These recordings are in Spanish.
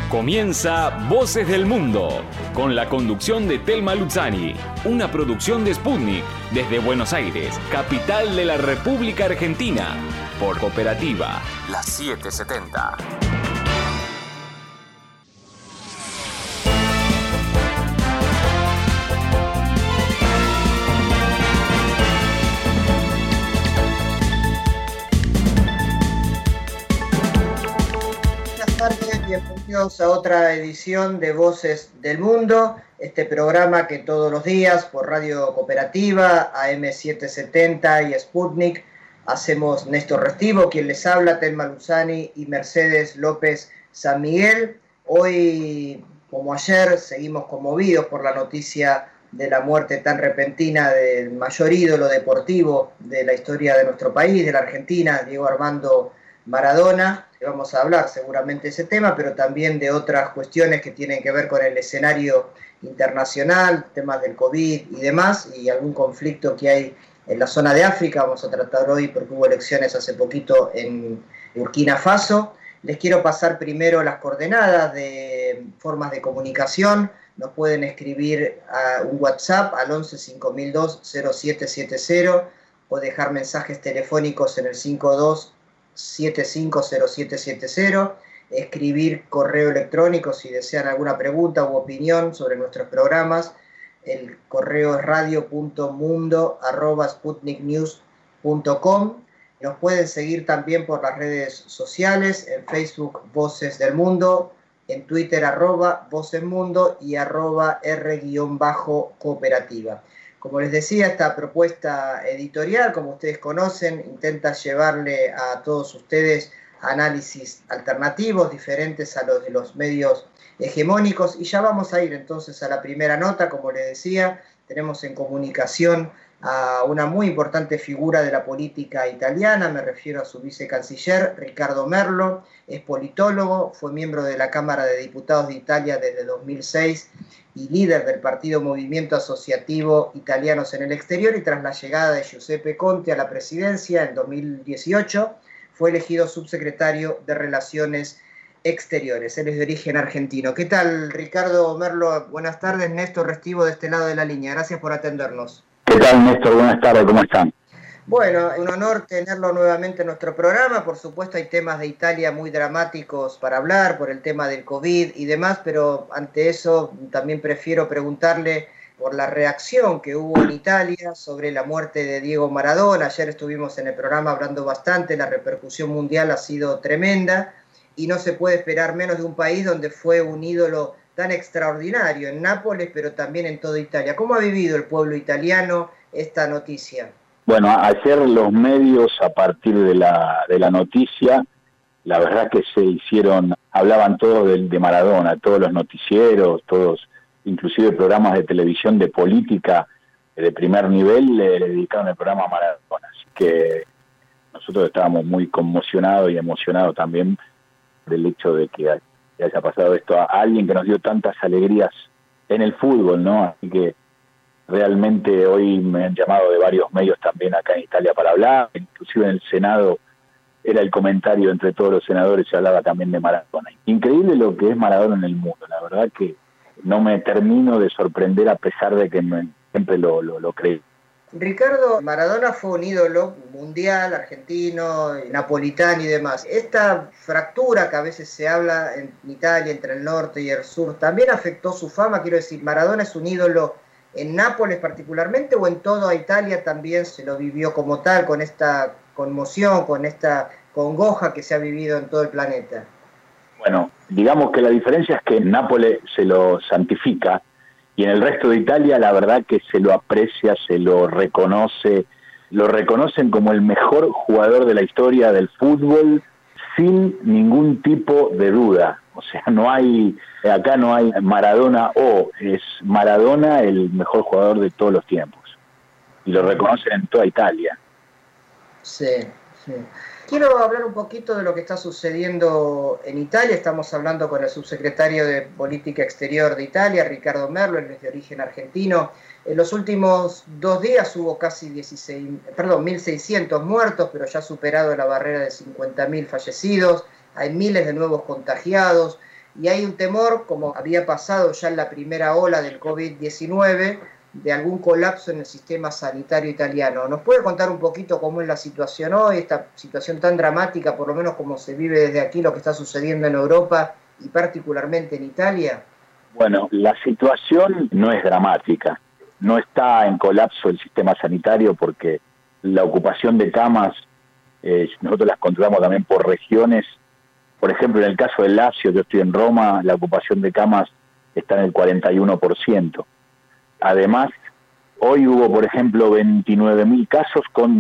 Comienza Voces del Mundo, con la conducción de Telma Luzzani, una producción de Sputnik, desde Buenos Aires, capital de la República Argentina, por Cooperativa, la 770. Bienvenidos a otra edición de Voces del Mundo, este programa que todos los días por Radio Cooperativa, AM770 y Sputnik hacemos Néstor Restivo, quien les habla, Telma Luzzani y Mercedes López San Miguel. Hoy, como ayer, seguimos conmovidos por la noticia de la muerte tan repentina del mayor ídolo deportivo de la historia de nuestro país, de la Argentina, Diego Armando Maradona. Vamos a hablar seguramente de ese tema, pero también de otras cuestiones que tienen que ver con el escenario internacional, temas del COVID y demás, y algún conflicto que hay en la zona de África. Vamos a tratar hoy porque hubo elecciones hace poquito en Burkina Faso. Les quiero pasar primero las coordenadas de formas de comunicación. Nos pueden escribir a un WhatsApp al 11 5002 0770 o dejar mensajes telefónicos en el 52750770, escribir correo electrónico si desean alguna pregunta u opinión sobre nuestros programas. El correo es radio.mundo@sputniknews.com. Nos pueden seguir también por las redes sociales, en Facebook Voces del Mundo, en Twitter @VocesMundo y @R_Cooperativa. Como les decía, esta propuesta editorial, como ustedes conocen, intenta llevarle a todos ustedes análisis alternativos, diferentes a los de los medios hegemónicos. Y ya vamos a ir entonces a la primera nota. Como les decía, tenemos en comunicación a una muy importante figura de la política italiana. Me refiero a su vicecanciller, Riccardo Merlo. Es politólogo, fue miembro de la Cámara de Diputados de Italia desde 2006 y líder del partido Movimiento Asociativo Italianos en el Exterior, y tras la llegada de Giuseppe Conte a la presidencia en 2018 fue elegido subsecretario de Relaciones Exteriores. Él es de origen argentino. ¿Qué tal, Riccardo Merlo? Buenas tardes. Néstor Restivo de este lado de la línea. Gracias por atendernos. ¿Qué tal, Néstor? Buenas tardes, ¿cómo están? Bueno, un honor tenerlo nuevamente en nuestro programa. Por supuesto hay temas de Italia muy dramáticos para hablar, por el tema del COVID y demás, pero ante eso también prefiero preguntarle por la reacción que hubo en Italia sobre la muerte de Diego Maradona. Ayer estuvimos en el programa hablando bastante, la repercusión mundial ha sido tremenda y no se puede esperar menos de un país donde fue un ídolo tan extraordinario, en Nápoles, pero también en toda Italia. ¿Cómo ha vivido el pueblo italiano esta noticia? Bueno, ayer los medios, a partir de la noticia, la verdad que hablaban todos de Maradona, todos los noticieros, todos, inclusive programas de televisión de política de primer nivel, le dedicaron el programa a Maradona. Así que nosotros estábamos muy conmocionados y emocionados también del hecho de que haya pasado esto a alguien que nos dio tantas alegrías en el fútbol, ¿no? Así que realmente hoy me han llamado de varios medios también acá en Italia para hablar, inclusive en el Senado era el comentario entre todos los senadores, se hablaba también de Maradona. Increíble lo que es Maradona en el mundo, la verdad que no me termino de sorprender a pesar de que siempre lo creí. Riccardo, Maradona fue un ídolo mundial, argentino, napolitano y demás. Esta fractura que a veces se habla en Italia entre el norte y el sur, ¿también afectó su fama? Quiero decir, ¿Maradona es un ídolo en Nápoles particularmente o en toda Italia también se lo vivió como tal, con esta conmoción, con esta congoja que se ha vivido en todo el planeta? Bueno, digamos que la diferencia es que en Nápoles se lo santifica y en el resto de Italia la verdad que se lo aprecia, se lo reconoce, lo reconocen como el mejor jugador de la historia del fútbol sin ningún tipo de duda. O sea, acá no hay Maradona es Maradona el mejor jugador de todos los tiempos. Y lo reconocen en toda Italia. Sí, sí. Quiero hablar un poquito de lo que está sucediendo en Italia. Estamos hablando con el subsecretario de Política Exterior de Italia, Riccardo Merlo, él es de origen argentino. En los últimos 2 días hubo casi 1.600 muertos, pero ya ha superado la barrera de 50.000 fallecidos. Hay miles de nuevos contagiados y hay un temor, como había pasado ya en la primera ola del COVID-19, de algún colapso en el sistema sanitario italiano. ¿Nos puede contar un poquito cómo es la situación hoy, esta situación tan dramática, por lo menos como se vive desde aquí, lo que está sucediendo en Europa y particularmente en Italia? Bueno, la situación no es dramática, no está en colapso el sistema sanitario porque la ocupación de camas, nosotros las controlamos también por regiones. Por ejemplo, en el caso del Lazio, yo estoy en Roma, la ocupación de camas está en el 41%. Además, hoy hubo, por ejemplo, 29.000 casos con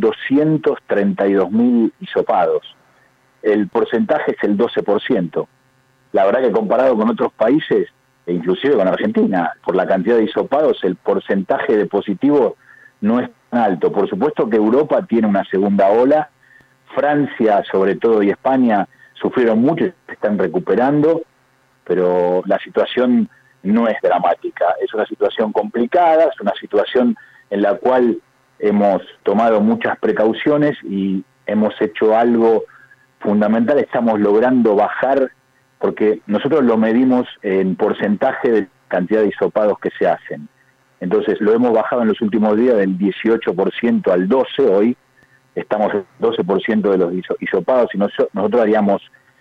232.000 hisopados. El porcentaje es el 12%. La verdad que comparado con otros países, e inclusive con Argentina, por la cantidad de hisopados, el porcentaje de positivo no es tan alto. Por supuesto que Europa tiene una segunda ola. Francia, sobre todo, y España sufrieron mucho y se están recuperando, pero la situación no es dramática. Es una situación complicada, es una situación en la cual hemos tomado muchas precauciones y hemos hecho algo fundamental. Estamos logrando bajar, porque nosotros lo medimos en porcentaje de cantidad de hisopados que se hacen. Entonces lo hemos bajado en los últimos días del 18% al 12%. Hoy estamos en 12% de los hisopados. Si nosotros haríamos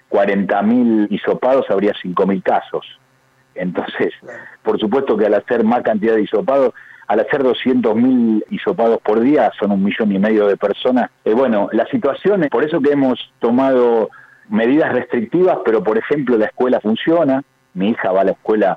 40.000 hisopados, habría 5.000 casos. Entonces, por supuesto que al hacer más cantidad de hisopados, al hacer 200.000 hisopados por día, son 1,5 millones de personas. Bueno, la situación es por eso que hemos tomado medidas restrictivas, pero por ejemplo la escuela funciona. Mi hija va a la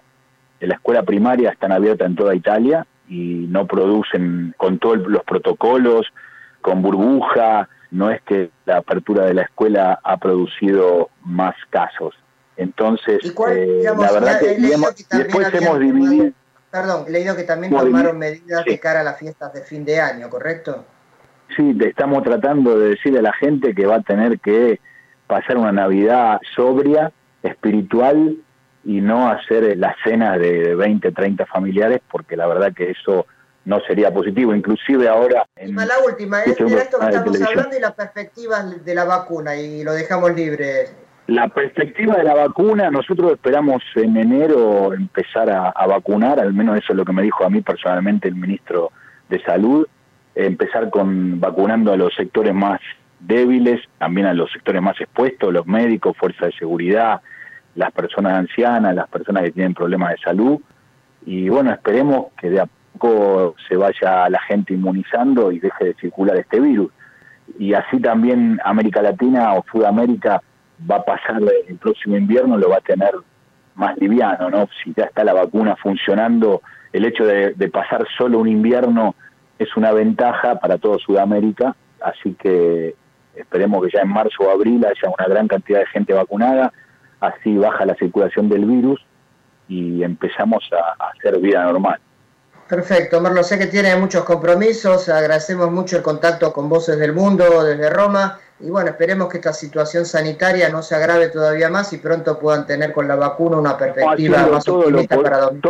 escuela primaria, están abiertas en toda Italia y no producen con todos los protocolos, con burbuja. No es que la apertura de la escuela ha producido más casos. Entonces, la verdad que después hemos dividido... Perdón, he leído que también tomaron medidas de cara a las fiestas de fin de año, ¿correcto? Sí, estamos tratando de decirle a la gente que va a tener que pasar una Navidad sobria, espiritual, y no hacer las cenas de 20, 30 familiares, porque la verdad que eso no sería positivo. Inclusive ahora... La última, era esto que estamos hablando y las perspectivas de la vacuna, y lo dejamos libre. La perspectiva de la vacuna, nosotros esperamos en enero empezar a vacunar, al menos eso es lo que me dijo a mí personalmente el ministro de Salud, empezar vacunando a los sectores más débiles, también a los sectores más expuestos, los médicos, fuerzas de seguridad, las personas ancianas, las personas que tienen problemas de salud, y bueno, esperemos que de a poco se vaya la gente inmunizando y deje de circular este virus. Y así también América Latina o Sudamérica va a pasar el próximo invierno, lo va a tener más liviano, ¿no? Si ya está la vacuna funcionando, el hecho de pasar solo un invierno es una ventaja para toda Sudamérica, así que esperemos que ya en marzo o abril haya una gran cantidad de gente vacunada, así baja la circulación del virus y empezamos a hacer vida normal. Perfecto, Merlo, sé que tiene muchos compromisos, agradecemos mucho el contacto con Voces del Mundo desde Roma, y bueno, esperemos que esta situación sanitaria no se agrave todavía más y pronto puedan tener con la vacuna una perspectiva más optimista para 2020.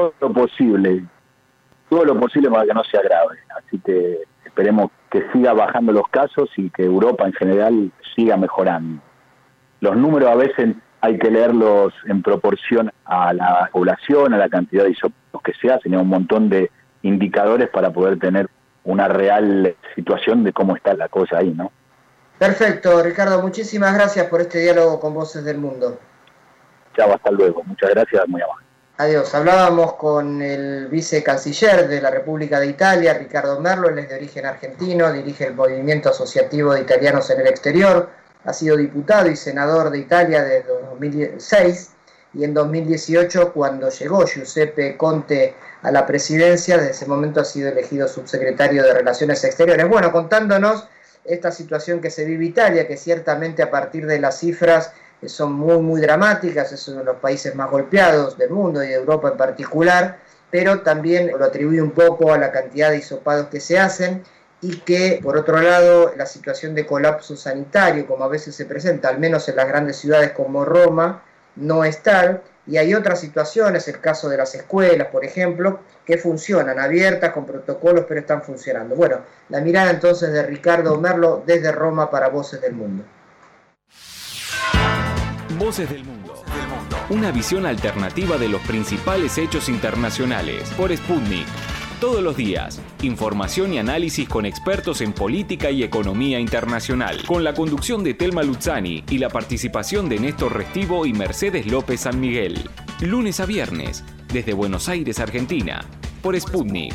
Todo lo posible para que no se agrave, así que esperemos que siga bajando los casos y que Europa en general siga mejorando. Los números a veces hay que leerlos en proporción a la población, a la cantidad de hisopados que se hacen, hay un montón de indicadores para poder tener una real situación de cómo está la cosa ahí, ¿no? Perfecto, Ricardo, muchísimas gracias por este diálogo con Voces del Mundo. Chao, hasta luego, muchas gracias, muy amable. Adiós, hablábamos con el vicecanciller de la República de Italia, Ricardo Merlo. Él es de origen argentino, dirige el Movimiento Asociativo de Italianos en el Exterior, ha sido diputado y senador de Italia desde 2006, y en 2018, cuando llegó Giuseppe Conte a la presidencia, desde ese momento ha sido elegido subsecretario de Relaciones Exteriores. Bueno, contándonos esta situación que se vive Italia, que ciertamente a partir de las cifras son muy dramáticas, es uno de los países más golpeados del mundo y de Europa en particular, pero también lo atribuye un poco a la cantidad de hisopados que se hacen, y que, por otro lado, la situación de colapso sanitario, como a veces se presenta, al menos en las grandes ciudades como Roma, no es tal, y hay otras situaciones, el caso de las escuelas, por ejemplo, que funcionan, abiertas, con protocolos, pero están funcionando. Bueno, la mirada entonces de Ricardo Merlo desde Roma para Voces del Mundo. Voces del Mundo. Una visión alternativa de los principales hechos internacionales por Sputnik. Todos los días, información y análisis con expertos en política y economía internacional, con la conducción de Telma Luzzani y la participación de Néstor Restivo y Mercedes López San Miguel. Lunes a viernes, desde Buenos Aires, Argentina, por Sputnik.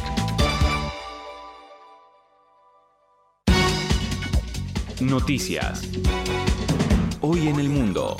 Noticias. Hoy en el mundo.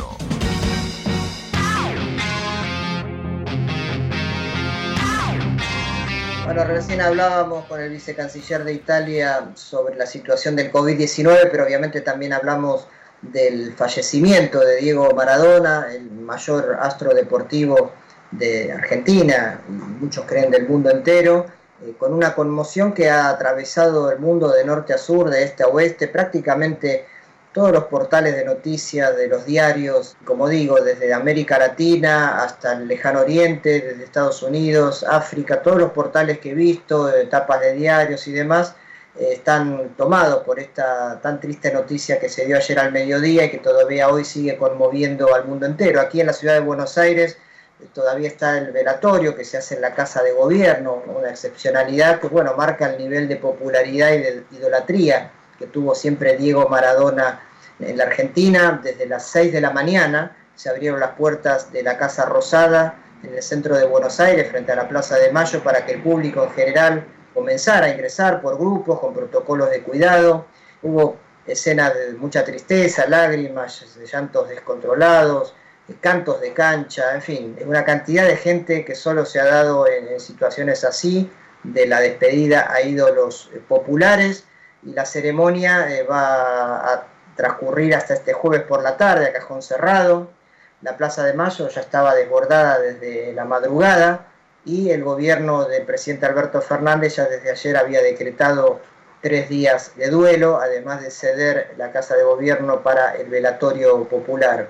Bueno, recién hablábamos con el vicecanciller de Italia sobre la situación del COVID-19, pero obviamente también hablamos del fallecimiento de Diego Maradona, el mayor astro deportivo de Argentina, y muchos creen del mundo entero, con una conmoción que ha atravesado el mundo de norte a sur, de este a oeste, prácticamente todos los portales de noticias de los diarios, como digo, desde América Latina hasta el Lejano Oriente, desde Estados Unidos, África, todos los portales que he visto, tapas de diarios y demás, están tomados por esta tan triste noticia que se dio ayer al mediodía y que todavía hoy sigue conmoviendo al mundo entero. Aquí en la ciudad de Buenos Aires todavía está el velatorio que se hace en la Casa de Gobierno, una excepcionalidad que, bueno, marca el nivel de popularidad y de idolatría que tuvo siempre Diego Maradona en la Argentina. Desde las 6 de la mañana se abrieron las puertas de la Casa Rosada en el centro de Buenos Aires, frente a la Plaza de Mayo, para que el público en general comenzara a ingresar por grupos, con protocolos de cuidado. Hubo escenas de mucha tristeza, lágrimas, llantos descontrolados, cantos de cancha, en fin, una cantidad de gente que solo se ha dado en situaciones así, de la despedida a ídolos populares. Y la ceremonia va a transcurrir hasta este jueves por la tarde a cajón cerrado. La Plaza de Mayo ya estaba desbordada desde la madrugada y el gobierno del presidente Alberto Fernández ya desde ayer había decretado 3 días de duelo, además de ceder la Casa de Gobierno para el velatorio popular.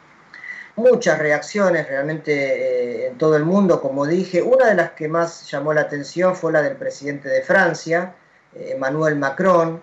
Muchas reacciones realmente en todo el mundo, como dije. Una de las que más llamó la atención fue la del presidente de Francia, Emmanuel Macron,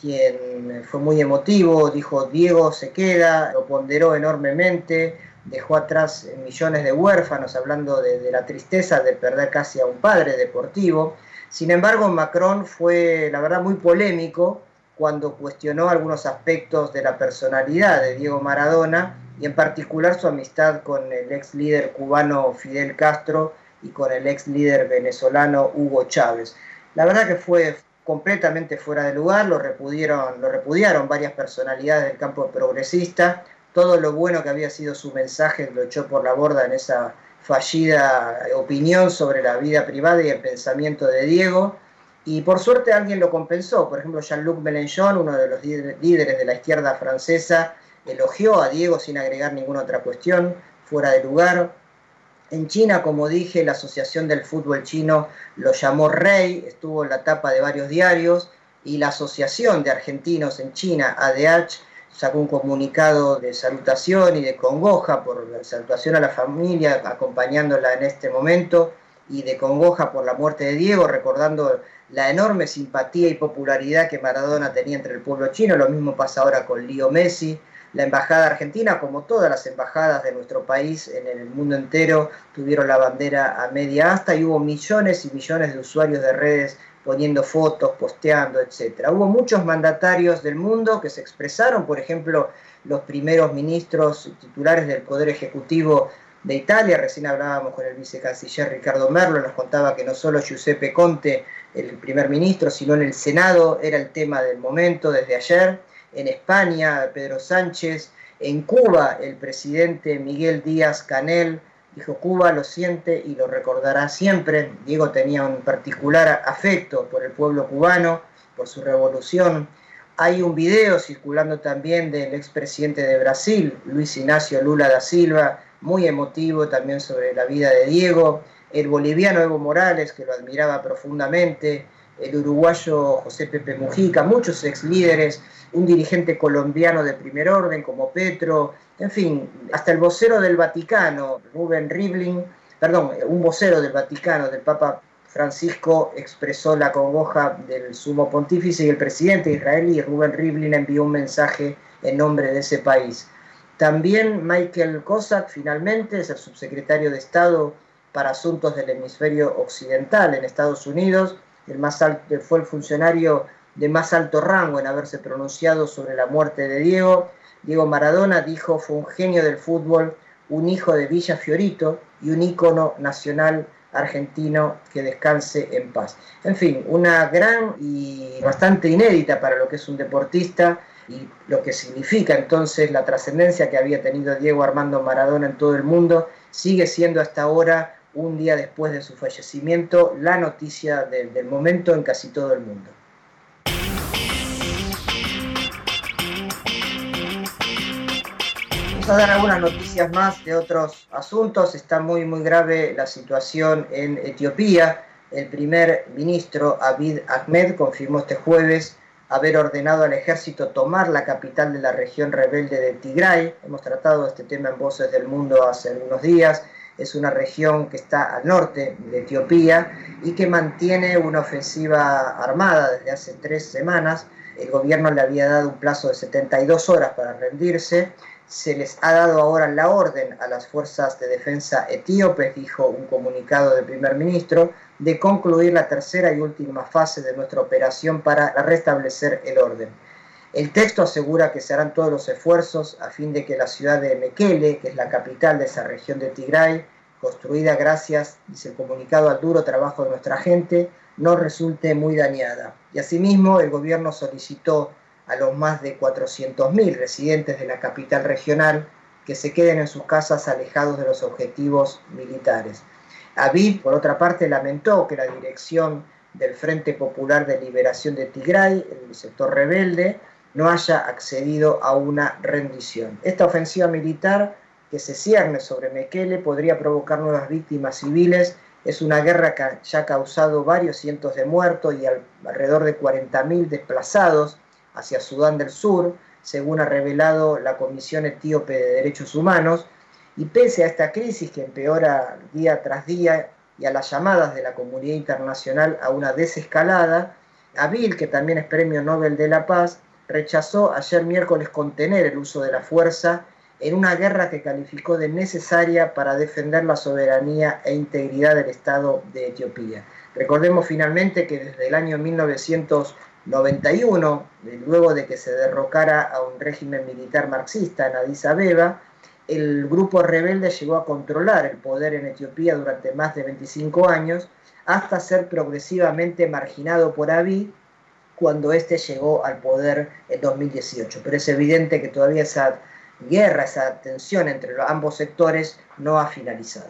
quien fue muy emotivo, dijo Diego se queda, lo ponderó enormemente, dejó atrás millones de huérfanos, hablando de la tristeza de perder casi a un padre deportivo. Sin embargo, Macron fue, la verdad, muy polémico cuando cuestionó algunos aspectos de la personalidad de Diego Maradona y en particular su amistad con el ex líder cubano Fidel Castro y con el ex líder venezolano Hugo Chávez. La verdad que fue completamente fuera de lugar, lo repudiaron varias personalidades del campo progresista. Todo lo bueno que había sido su mensaje lo echó por la borda en esa fallida opinión sobre la vida privada y el pensamiento de Diego. Y por suerte alguien lo compensó. Por ejemplo, Jean-Luc Mélenchon, uno de los líderes de la izquierda francesa, elogió a Diego sin agregar ninguna otra cuestión fuera de lugar. En China, como dije, la Asociación del Fútbol Chino lo llamó rey, estuvo en la tapa de varios diarios, y la Asociación de Argentinos en China, ADH, sacó un comunicado de salutación y de congoja por la salutación a la familia, acompañándola en este momento, y de congoja por la muerte de Diego, recordando la enorme simpatía y popularidad que Maradona tenía entre el pueblo chino. Lo mismo pasa ahora con Leo Messi. La embajada argentina, como todas las embajadas de nuestro país en el mundo entero, tuvieron la bandera a media asta y hubo millones y millones de usuarios de redes poniendo fotos, posteando, etc. Hubo muchos mandatarios del mundo que se expresaron, por ejemplo, los primeros ministros titulares del Poder Ejecutivo de Italia. Recién hablábamos con el vicecanciller Ricardo Merlo, nos contaba que no solo Giuseppe Conte, el primer ministro, sino en el Senado era el tema del momento desde ayer. En España, Pedro Sánchez. En Cuba, el presidente Miguel Díaz-Canel dijo: Cuba lo siente y lo recordará siempre. Diego tenía un particular afecto por el pueblo cubano, por su revolución. Hay un video circulando también del expresidente de Brasil, Luis Ignacio Lula da Silva, muy emotivo también sobre la vida de Diego. El boliviano Evo Morales, que lo admiraba profundamente. El uruguayo José Pepe Mujica, muchos ex líderes, un dirigente colombiano de primer orden como Petro, en fin, hasta el vocero del Vaticano, un vocero del Vaticano, del Papa Francisco, expresó la congoja del sumo pontífice, y el presidente israelí Reuven Rivlin envió un mensaje en nombre de ese país. También Michael Kozak, finalmente, es el subsecretario de Estado para Asuntos del Hemisferio Occidental en Estados Unidos. Fue el funcionario de más alto rango en haberse pronunciado sobre la muerte de Diego. Diego Maradona, dijo, fue un genio del fútbol, un hijo de Villa Fiorito y un ícono nacional argentino, que descanse en paz. En fin, una gran y bastante inédita para lo que es un deportista y lo que significa entonces la trascendencia que había tenido Diego Armando Maradona en todo el mundo. Sigue siendo hasta ahora, un día después de su fallecimiento, la noticia del momento en casi todo el mundo. Vamos a dar algunas noticias más de otros asuntos. Está muy grave la situación en Etiopía. El primer ministro Abiy Ahmed confirmó este jueves haber ordenado al ejército tomar la capital de la región rebelde de Tigray. Hemos tratado este tema en Voces del Mundo hace algunos días. Es una región que está al norte de Etiopía y que mantiene una ofensiva armada desde hace 3 semanas. El gobierno le había dado un plazo de 72 horas para rendirse. Se les ha dado ahora la orden a las fuerzas de defensa etíopes, dijo un comunicado del primer ministro, de concluir la tercera y última fase de nuestra operación para restablecer el orden. El texto asegura que se harán todos los esfuerzos a fin de que la ciudad de Mekele, que es la capital de esa región de Tigray, construida gracias, dice el comunicado, al duro trabajo de nuestra gente, no resulte muy dañada. Y asimismo, el gobierno solicitó a los más de 400.000 residentes de la capital regional que se queden en sus casas alejados de los objetivos militares. Abiy, por otra parte, lamentó que la dirección del Frente Popular de Liberación de Tigray, el sector rebelde, no haya accedido a una rendición. Esta ofensiva militar que se cierne sobre Mekele podría provocar nuevas víctimas civiles. Es una guerra que ya ha causado varios cientos de muertos y alrededor de 40.000 desplazados hacia Sudán del Sur, según ha revelado la Comisión Etíope de Derechos Humanos. Y pese a esta crisis que empeora día tras día y a las llamadas de la comunidad internacional a una desescalada, Abiy, que también es Premio Nobel de la Paz, rechazó ayer miércoles contener el uso de la fuerza en una guerra que calificó de necesaria para defender la soberanía e integridad del Estado de Etiopía. Recordemos finalmente que desde el año 1991, luego de que se derrocara a un régimen militar marxista en Addis Abeba, el grupo rebelde llegó a controlar el poder en Etiopía durante más de 25 años, hasta ser progresivamente marginado por Abiy cuando éste llegó al poder en 2018. Pero es evidente que todavía esa guerra, esa tensión entre ambos sectores no ha finalizado.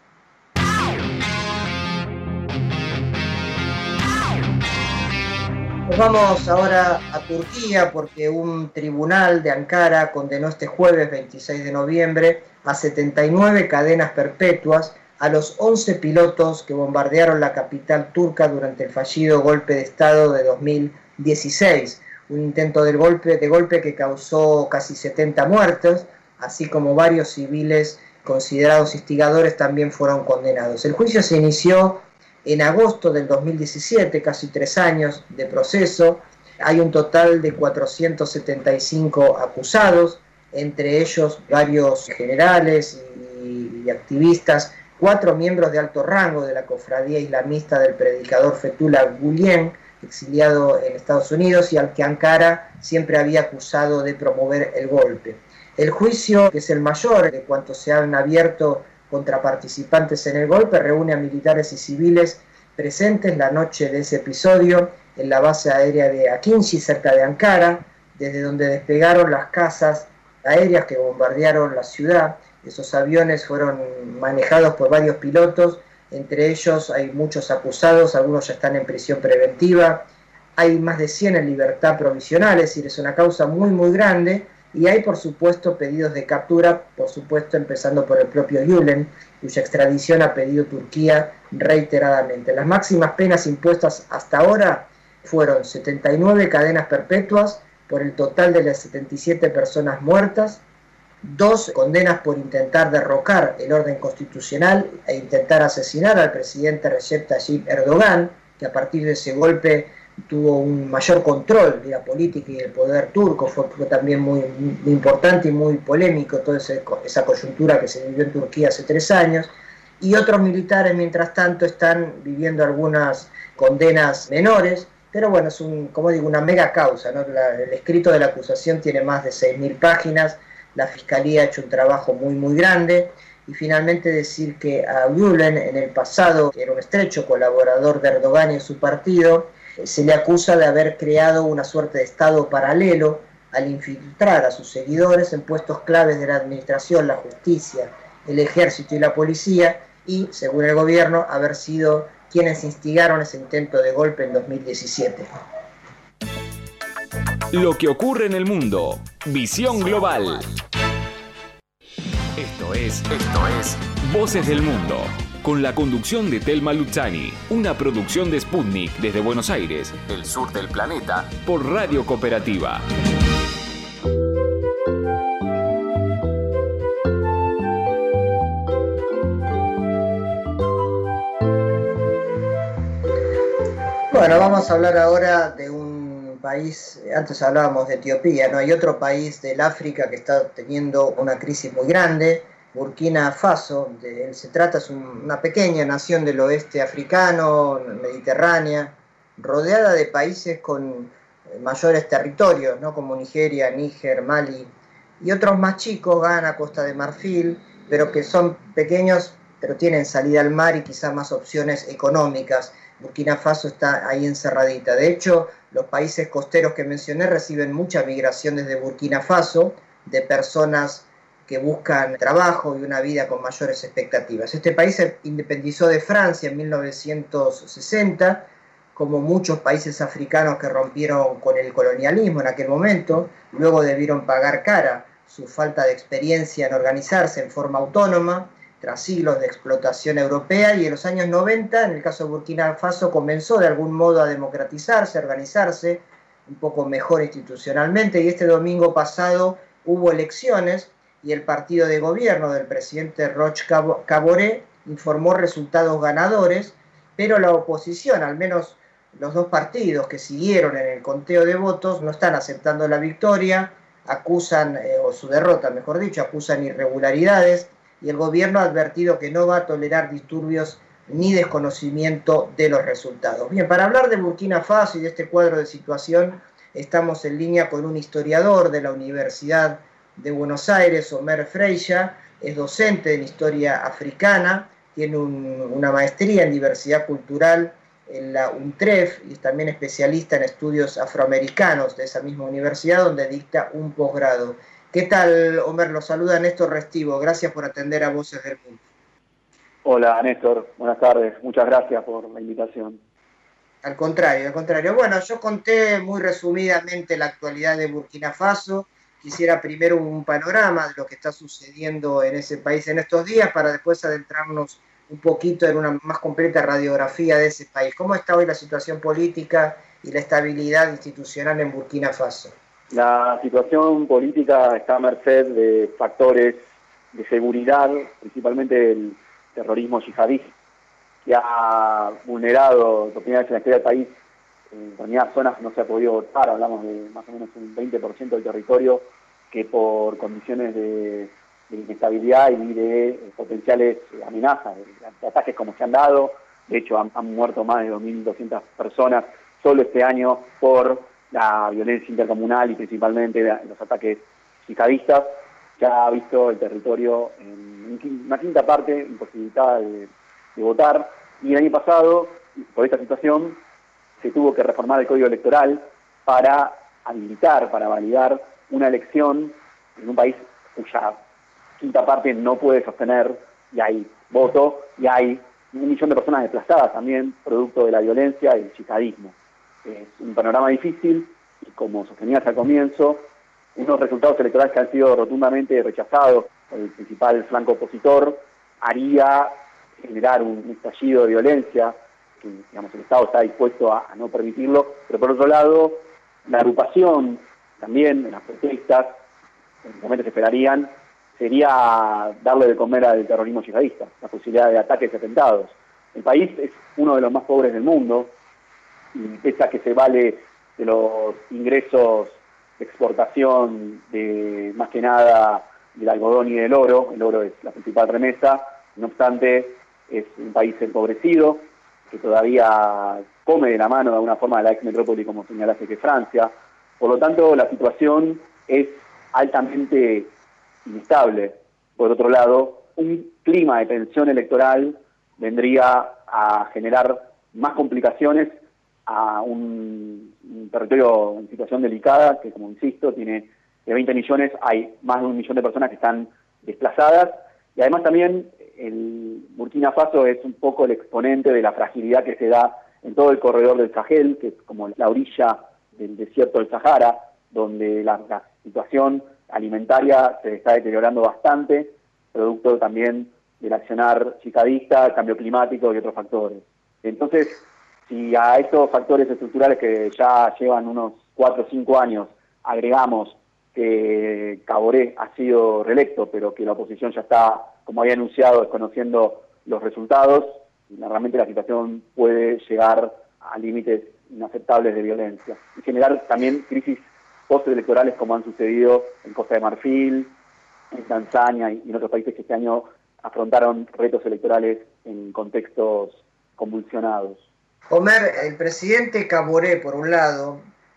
Nos vamos ahora a Turquía porque un tribunal de Ankara condenó este jueves 26 de noviembre a 79 cadenas perpetuas a los 11 pilotos que bombardearon la capital turca durante el fallido golpe de Estado de 2016. Un intento de golpe que causó casi 70 muertos, así como varios civiles considerados instigadores también fueron condenados. El juicio se inició en agosto del 2017, casi 3 años de proceso. Hay un total de 475 acusados, entre ellos varios generales y activistas, 4 miembros de alto rango de la cofradía islamista del predicador Fethullah Gülen, exiliado en Estados Unidos y al que Ankara siempre había acusado de promover el golpe. El juicio, que es el mayor de cuantos se han abierto contra participantes en el golpe, reúne a militares y civiles presentes la noche de ese episodio en la base aérea de Akinci, cerca de Ankara, desde donde despegaron las casas aéreas que bombardearon la ciudad. Esos aviones fueron manejados por varios pilotos. Entre ellos hay muchos acusados, algunos ya están en prisión preventiva, hay más de 100 en libertad provisional, es decir, es una causa muy grande, y hay por supuesto pedidos de captura, por supuesto empezando por el propio Gülen, cuya extradición ha pedido Turquía reiteradamente. Las máximas penas impuestas hasta ahora fueron 79 cadenas perpetuas por el total de las 77 personas muertas, 2 condenas por intentar derrocar el orden constitucional e intentar asesinar al presidente Recep Tayyip Erdogan, que a partir de ese golpe tuvo un mayor control de la política y del poder turco. Fue también muy importante y muy polémico toda esa coyuntura que se vivió en Turquía hace 3 años. Y otros militares, mientras tanto, están viviendo algunas condenas menores, pero bueno, es una mega causa, ¿no? El escrito de la acusación tiene más de 6.000 páginas, la Fiscalía ha hecho un trabajo muy grande, y finalmente decir que a Gülen, en el pasado, que era un estrecho colaborador de Erdogan y su partido, se le acusa de haber creado una suerte de estado paralelo al infiltrar a sus seguidores en puestos claves de la administración, la justicia, el ejército y la policía, y, según el gobierno, haber sido quienes instigaron ese intento de golpe en 2017. Lo que ocurre en el mundo. Visión Global. Esto es Voces del Mundo, con la conducción de Thelma Luzzani, una producción de Sputnik desde Buenos Aires, el sur del planeta, por Radio Cooperativa. Bueno, vamos a hablar ahora de un país, antes hablábamos de Etiopía, ¿no? Hay otro país del África que está teniendo una crisis muy grande, Burkina Faso. Se trata de una pequeña nación del oeste africano, mediterránea, rodeada de países con mayores territorios, ¿no? Como Nigeria, Níger, Mali, y otros más chicos, Ghana, Costa de Marfil, pero que son pequeños, pero tienen salida al mar y quizás más opciones económicas. Burkina Faso está ahí encerradita. De hecho, los países costeros que mencioné reciben mucha migración desde Burkina Faso, de personas que buscan trabajo y una vida con mayores expectativas. Este país se independizó de Francia en 1960, como muchos países africanos que rompieron con el colonialismo en aquel momento. Luego debieron pagar cara su falta de experiencia en organizarse en forma autónoma, tras siglos de explotación europea, y en los años 90, en el caso de Burkina Faso, comenzó de algún modo a democratizarse, a organizarse un poco mejor institucionalmente, y este domingo pasado hubo elecciones, y el partido de gobierno del presidente Roch Kaboré informó resultados ganadores, pero la oposición, al menos los dos partidos que siguieron en el conteo de votos, no están aceptando la victoria, acusan, o su derrota mejor dicho, acusan irregularidades, y el gobierno ha advertido que no va a tolerar disturbios ni desconocimiento de los resultados. Bien, para hablar de Burkina Faso y de este cuadro de situación, estamos en línea con un historiador de la Universidad de Buenos Aires, Omer Freya, es docente en historia africana, tiene una maestría en diversidad cultural en la UNTREF y es también especialista en estudios afroamericanos de esa misma universidad, donde dicta un posgrado. ¿Qué tal, Omer? Los saluda Néstor Restivo. Gracias por atender a Voces del Mundo. Hola, Néstor. Buenas tardes. Muchas gracias por la invitación. Al contrario. Bueno, yo conté muy resumidamente la actualidad de Burkina Faso. Quisiera primero un panorama de lo que está sucediendo en ese país en estos días, para después adentrarnos un poquito en una más completa radiografía de ese país. ¿Cómo está hoy la situación política y la estabilidad institucional en Burkina Faso? La situación política está a merced de factores de seguridad, principalmente el terrorismo yihadista, que ha vulnerado oportunidades en la historia del país. En determinadas zonas no se ha podido votar, hablamos de más o menos un 20% del territorio que por condiciones de inestabilidad y de potenciales amenazas, de ataques como se han dado. De hecho, han muerto más de 2.200 personas solo este año por la violencia intercomunal y principalmente los ataques yihadistas. Ya ha visto el territorio en una quinta parte imposibilitada de votar, y el año pasado, por esta situación, se tuvo que reformar el Código Electoral para habilitar, para validar una elección en un país cuya quinta parte no puede sostener, y hay voto, y hay 1 millón de personas desplazadas también, producto de la violencia y el yihadismo. Es un panorama difícil, y como sostenías al comienzo, unos resultados electorales que han sido rotundamente rechazados por el principal flanco opositor haría generar un estallido de violencia, que digamos, el Estado está dispuesto a no permitirlo, pero por otro lado, la agrupación también en las protestas, en el momento se esperarían, sería darle de comer al terrorismo yihadista, la posibilidad de ataques y atentados. El país es uno de los más pobres del mundo, y pese a que se vale de los ingresos de exportación de más que nada del algodón y del oro, el oro es la principal remesa, no obstante es un país empobrecido, que todavía come de la mano de alguna forma de la ex metrópoli, como señalaste, que Francia. Por lo tanto, la situación es altamente inestable. Por otro lado, un clima de tensión electoral vendría a generar más complicaciones a un territorio en situación delicada, que como insisto, tiene de 20 millones, hay más de 1 millón de personas que están desplazadas, y además también el Burkina Faso es un poco el exponente de la fragilidad que se da en todo el corredor del Sahel, que es como la orilla del desierto del Sahara, donde la situación alimentaria se está deteriorando bastante, producto también del accionar yihadista, el cambio climático y otros factores. Entonces, si a estos factores estructurales que ya llevan unos 4 o 5 años agregamos que Kaboré ha sido reelecto, pero que la oposición ya está, como había anunciado, desconociendo los resultados, realmente la situación puede llegar a límites inaceptables de violencia y generar también crisis postelectorales como han sucedido en Costa de Marfil, en Tanzania y en otros países que este año afrontaron retos electorales en contextos convulsionados. Omer, el presidente Kaboré, por un lado,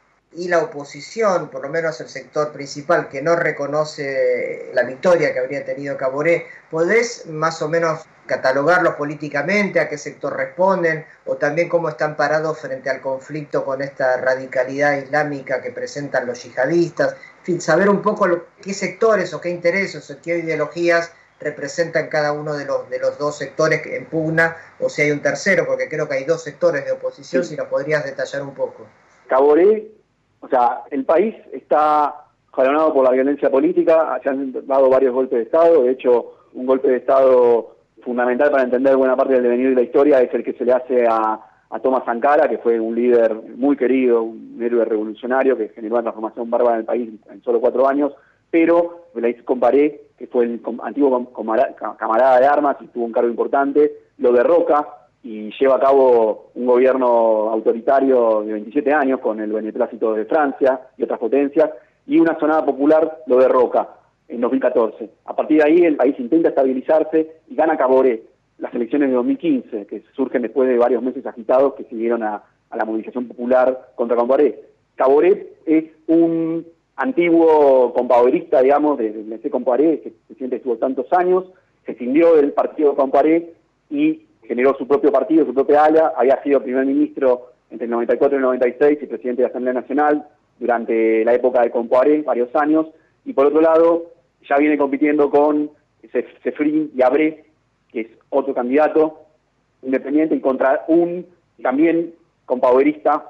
y la oposición, por lo menos el sector principal, que no reconoce la victoria que habría tenido Kaboré, ¿podés más o menos catalogarlos políticamente, a qué sector responden, o también cómo están parados frente al conflicto con esta radicalidad islámica que presentan los yihadistas? En fin, saber un poco qué sectores o qué intereses o qué ideologías representan cada uno de los dos sectores que en pugna, o si hay un tercero, porque creo que hay 2 sectores de oposición, sí. Si nos podrías detallar un poco. Kaboré, o sea, el país está jalonado por la violencia política, se han dado varios golpes de Estado, de hecho, un golpe de Estado fundamental para entender buena parte del devenir de la historia es el que se le hace a Thomas Sankara, que fue un líder muy querido, un héroe revolucionario que generó una transformación bárbara en el país en solo 4 años, pero Blaise Compaoré, que fue el antiguo camarada de armas y tuvo un cargo importante, lo derroca y lleva a cabo un gobierno autoritario de 27 años con el beneplácito de Francia y otras potencias, y una sonada popular lo derroca en 2014. A partir de ahí el país intenta estabilizarse y gana Kaboré las elecciones de 2015, que surgen después de varios meses agitados que siguieron a la movilización popular contra Compaoré. Kaboré es un antiguo compaorista, digamos, de ese Compaoré, que el presidente estuvo tantos años, se escindió del partido Compaoré y generó su propio partido, su propia ala, había sido primer ministro entre el 94 y el 96 y presidente de la Asamblea Nacional durante la época de Compaoré, varios años, y por otro lado ya viene compitiendo con Sefrin Yabré, que es otro candidato independiente, y contra un también compaorista,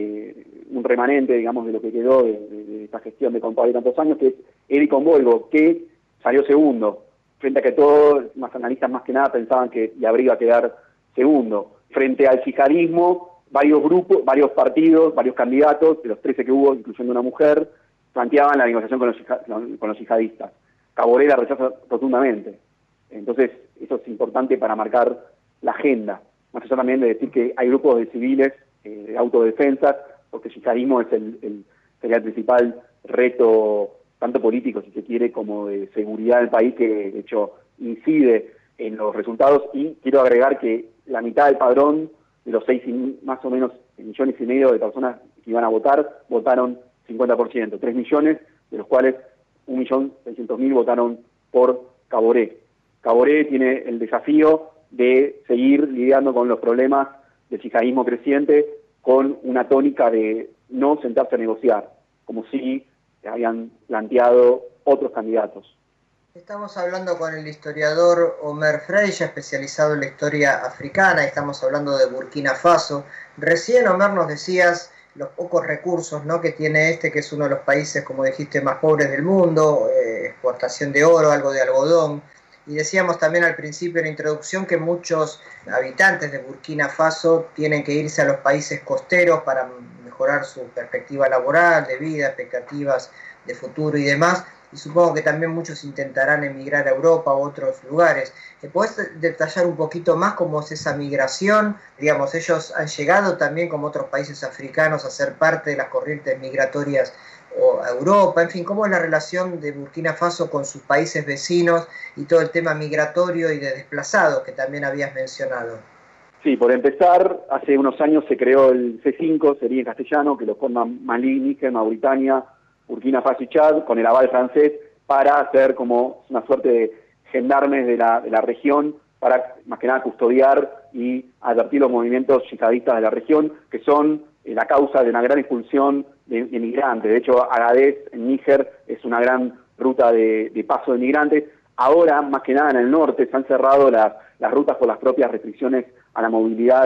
un remanente, digamos, de lo que quedó de esta gestión de Compaoré tantos años, que es Eric Ombólgo, que salió segundo, frente a que todos los analistas más que nada pensaban que Yabré iba a quedar segundo. Frente al yihadismo, varios grupos, varios partidos, varios candidatos, de los 13 que hubo, incluyendo una mujer, planteaban la negociación con los yihadistas. Kaboré la rechaza rotundamente. Entonces, eso es importante para marcar la agenda. Más allá también de decir que hay grupos de civiles de autodefensas, porque el yihadismo sería el principal reto, tanto político, si se quiere, como de seguridad del país, que de hecho incide en los resultados. Y quiero agregar que la mitad del padrón, de los 6 más o menos millones y medio de personas que iban a votar, votaron 50%, 3 millones, de los cuales 1.600.000 votaron por Kaboré. Kaboré tiene el desafío de seguir lidiando con los problemas del yihadismo creciente con una tónica de no sentarse a negociar, como si habían planteado otros candidatos. Estamos hablando con el historiador Omer Freya, especializado en la historia africana, y estamos hablando de Burkina Faso. Recién, Omer, nos decías los pocos recursos, ¿no?, que tiene que es uno de los países, como dijiste, más pobres del mundo, exportación de oro, algo de algodón. Y decíamos también al principio en la introducción que muchos habitantes de Burkina Faso tienen que irse a los países costeros para mejorar su perspectiva laboral, de vida, expectativas de futuro y demás. y supongo que también muchos intentarán emigrar a Europa u otros lugares. ¿Podés detallar un poquito más cómo es esa migración? Digamos, ellos han llegado también, como otros países africanos, a ser parte de las corrientes migratorias o a Europa, en fin, ¿cómo es la relación de Burkina Faso con sus países vecinos y todo el tema migratorio y de desplazados que también habías mencionado? Sí, por empezar, hace unos años se creó el C5, sería en castellano, que lo forman Malí, Níger, Mauritania, Burkina Faso y Chad, con el aval francés, para hacer como una suerte de gendarmes de la región, para más que nada custodiar y advertir los movimientos yihadistas de la región, que son la causa de una gran expulsión de migrantes. De hecho, Agadez, en Níger, es una gran ruta de paso de migrantes. Ahora, más que nada en el norte, se han cerrado las rutas por las propias restricciones a la movilidad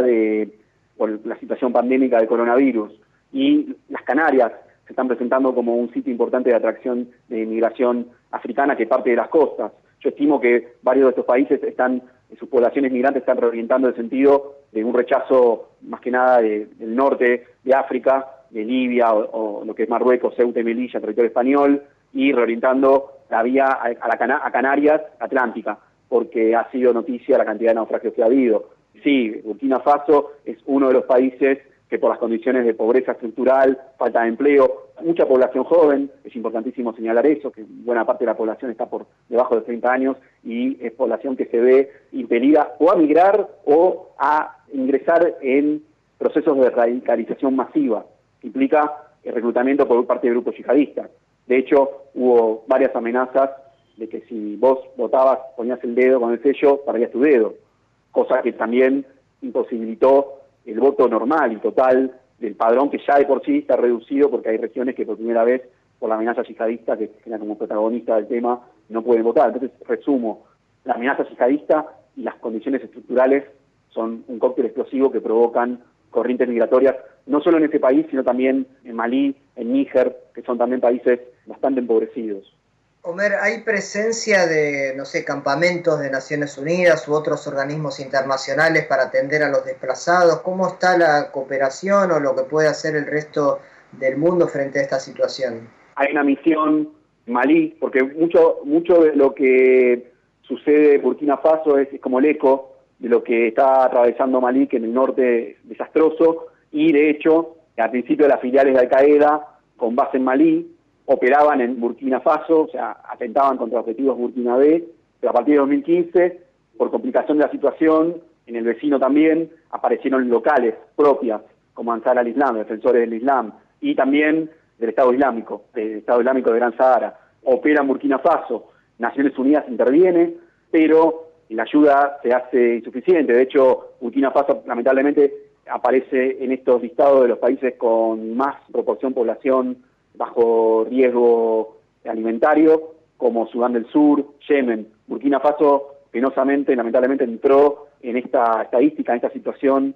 por la situación pandémica del coronavirus. Y las Canarias se están presentando como un sitio importante de atracción de inmigración africana que parte de las costas. Yo estimo que varios de estos países sus poblaciones migrantes están reorientando el sentido de un rechazo más que nada del norte de África, de Libia o lo que es Marruecos, Ceuta y Melilla, territorio español, y reorientando la vía a Canarias Atlántica, porque ha sido noticia la cantidad de naufragios que ha habido. Sí, Burkina Faso es uno de los países que por las condiciones de pobreza estructural, falta de empleo, mucha población joven, es importantísimo señalar eso, que buena parte de la población está por debajo de 30 años y es población que se ve impelida o a migrar o a ingresar en procesos de radicalización masiva, que implica el reclutamiento por parte de grupos yihadistas. De hecho, hubo varias amenazas de que si vos votabas, ponías el dedo con el sello, perdías tu dedo, cosa que también imposibilitó el voto normal y total del padrón, que ya de por sí está reducido porque hay regiones que por primera vez, por la amenaza yihadista, que eran como protagonista del tema, no pueden votar. Entonces, resumo, la amenaza yihadista y las condiciones estructurales son un cóctel explosivo que provocan corrientes migratorias, no solo en ese país, sino también en Malí, en Níger, que son también países bastante empobrecidos. Omer, ¿hay presencia de, no sé, campamentos de Naciones Unidas u otros organismos internacionales para atender a los desplazados? ¿Cómo está la cooperación o lo que puede hacer el resto del mundo frente a esta situación? Hay una misión en Malí, porque mucho de lo que sucede en Burkina Faso es como el eco de lo que está atravesando Malí, que en el norte es desastroso, y de hecho, al principio las filiales de Al-Qaeda, con base en Malí, operaban en Burkina Faso, o sea, atentaban contra objetivos burkinabé, pero a partir de 2015, por complicación de la situación, en el vecino también, aparecieron locales propias, como Ansar al-Islam, defensores del Islam, y también del Estado Islámico de Gran Sahara. Opera en Burkina Faso, Naciones Unidas interviene, pero la ayuda se hace insuficiente. De hecho, Burkina Faso, lamentablemente, aparece en estos listados de los países con más proporción población bajo riesgo alimentario, como Sudán del Sur, Yemen. Burkina Faso, penosamente, lamentablemente, entró en esta estadística, en esta situación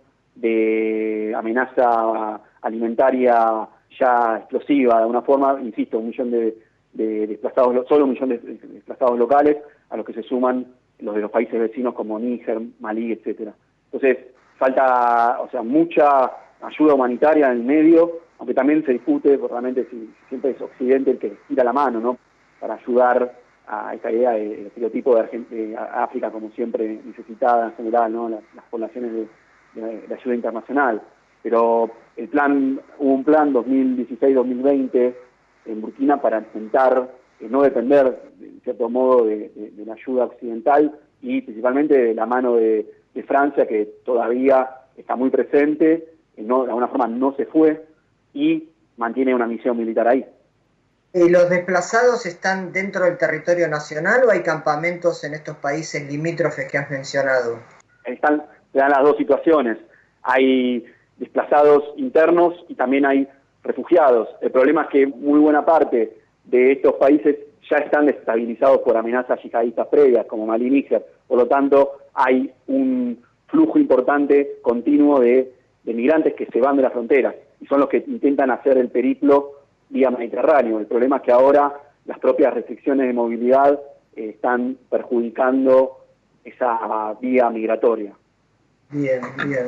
de amenaza alimentaria ya explosiva, de una forma, insisto, 1 millón de desplazados, solo 1 millón de desplazados locales, a los que se suman los de los países vecinos como Níger, Malí, etcétera. Entonces, falta, mucha ayuda humanitaria en el medio, aunque también se discute, realmente si siempre es Occidente el que tira la mano, ¿no?, para ayudar a esta idea del estereotipo de África como siempre necesitada en general, ¿no?, las poblaciones de ayuda internacional. Pero hubo un plan 2016-2020 en Burkina para intentar no depender, en cierto modo, de la ayuda occidental y principalmente de la mano de Francia, que todavía está muy presente, de alguna forma no se fue y mantiene una misión militar ahí. ¿Los desplazados están dentro del territorio nacional o hay campamentos en estos países limítrofes que has mencionado? Se dan las dos situaciones. Hay desplazados internos y también hay refugiados. El problema es que muy buena parte de estos países ya están desestabilizados por amenazas yihadistas previas, como Malí y Níger. Por lo tanto, hay un flujo importante, continuo de migrantes que se van de las fronteras y son los que intentan hacer el periplo vía Mediterráneo. El problema es que ahora las propias restricciones de movilidad están perjudicando esa vía migratoria. Bien, bien.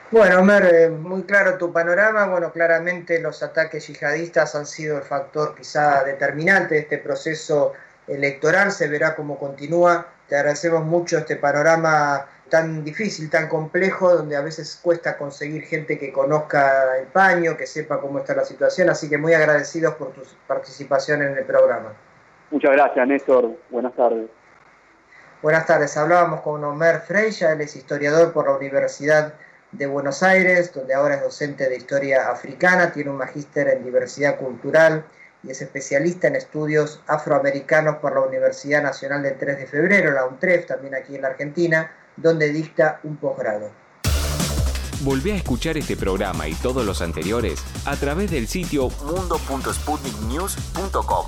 Bueno, Omer, muy claro tu panorama. Bueno, claramente los ataques yihadistas han sido el factor quizá determinante de este proceso electoral. Se verá cómo continúa. Te agradecemos mucho este panorama tan difícil, tan complejo, donde a veces cuesta conseguir gente que conozca el paño, que sepa cómo está la situación. Así que muy agradecidos por tu participación en el programa. Muchas gracias, Néstor. Buenas tardes. Buenas tardes. Hablábamos con Omer Freya, él es historiador por la Universidad de Buenos Aires, donde ahora es docente de historia africana, tiene un magíster en diversidad cultural y es especialista en estudios afroamericanos por la Universidad Nacional del 3 de Febrero, la UNTREF, también aquí en la Argentina, donde dicta un posgrado. Volvé a escuchar este programa y todos los anteriores a través del sitio mundo.sputniknews.com.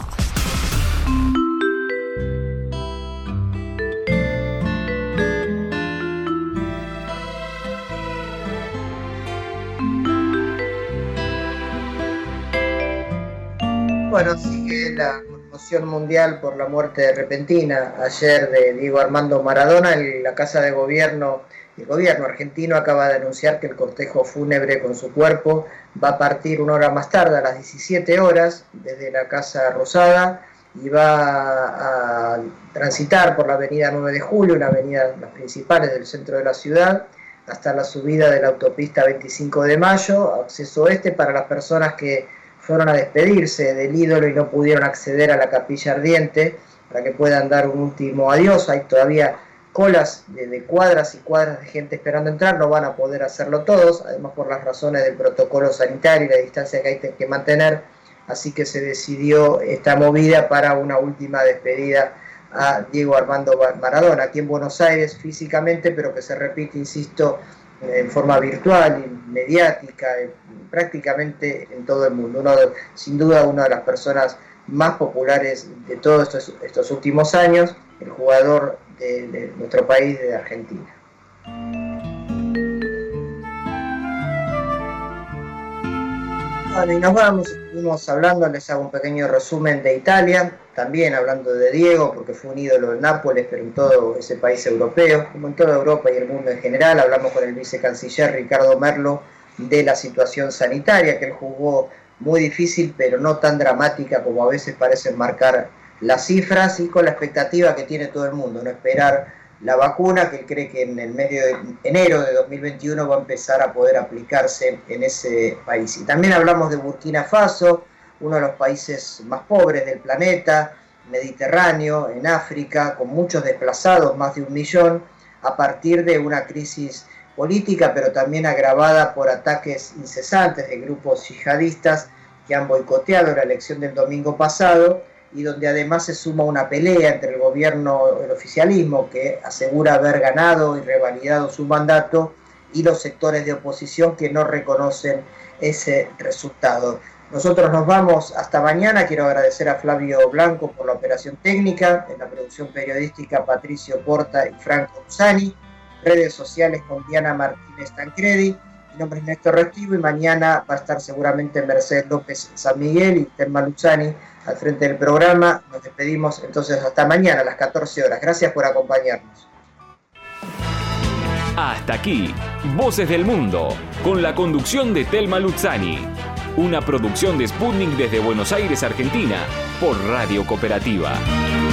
Bueno, sigue la conmoción mundial por la muerte repentina ayer de Diego Armando Maradona. La Casa de Gobierno, el gobierno argentino acaba de anunciar que el cortejo fúnebre con su cuerpo va a partir una hora más tarde, a las 17 horas, desde la Casa Rosada, y va a transitar por la avenida 9 de Julio, una avenida de las principales del centro de la ciudad, hasta la subida de la autopista 25 de Mayo, acceso oeste para las personas que fueron a despedirse del ídolo y no pudieron acceder a la capilla ardiente para que puedan dar un último adiós. Hay todavía colas de cuadras y cuadras de gente esperando entrar, no van a poder hacerlo todos, además por las razones del protocolo sanitario y la distancia que hay que mantener, así que se decidió esta movida para una última despedida a Diego Armando Maradona, aquí en Buenos Aires físicamente, pero que se repite, insisto, en forma virtual y mediática, prácticamente en todo el mundo. Sin duda, una de las personas más populares de todos estos últimos años, el jugador de nuestro país, de Argentina. Bueno, y nos vamos, seguimos hablando, les hago un pequeño resumen de Italia, también hablando de Diego, porque fue un ídolo en Nápoles, pero en todo ese país europeo, como en toda Europa y el mundo en general. Hablamos con el vicecanciller Ricardo Merlo de la situación sanitaria, que él juzgó muy difícil, pero no tan dramática como a veces parecen marcar las cifras, y con la expectativa que tiene todo el mundo, no esperar la vacuna, que él cree que en el medio de enero de 2021 va a empezar a poder aplicarse en ese país. Y también hablamos de Burkina Faso, uno de los países más pobres del planeta, mediterráneo, en África, con muchos desplazados, más de 1 millón, a partir de una crisis política, pero también agravada por ataques incesantes de grupos yihadistas que han boicoteado la elección del domingo pasado, y donde además se suma una pelea entre el gobierno, el oficialismo, que asegura haber ganado y revalidado su mandato, y los sectores de oposición que no reconocen ese resultado. Nosotros nos vamos hasta mañana. Quiero agradecer a Flavio Blanco por la operación técnica, en la producción periodística Patricio Porta y Franco Usani, redes sociales con Diana Martínez Tancredi. Mi nombre es Néstor Restivo y mañana va a estar seguramente Mercedes López San Miguel y Telma Luzzani al frente del programa. Nos despedimos entonces hasta mañana a las 14 horas. Gracias por acompañarnos. Hasta aquí, Voces del Mundo, con la conducción de Telma Luzzani. Una producción de Sputnik desde Buenos Aires, Argentina, por Radio Cooperativa.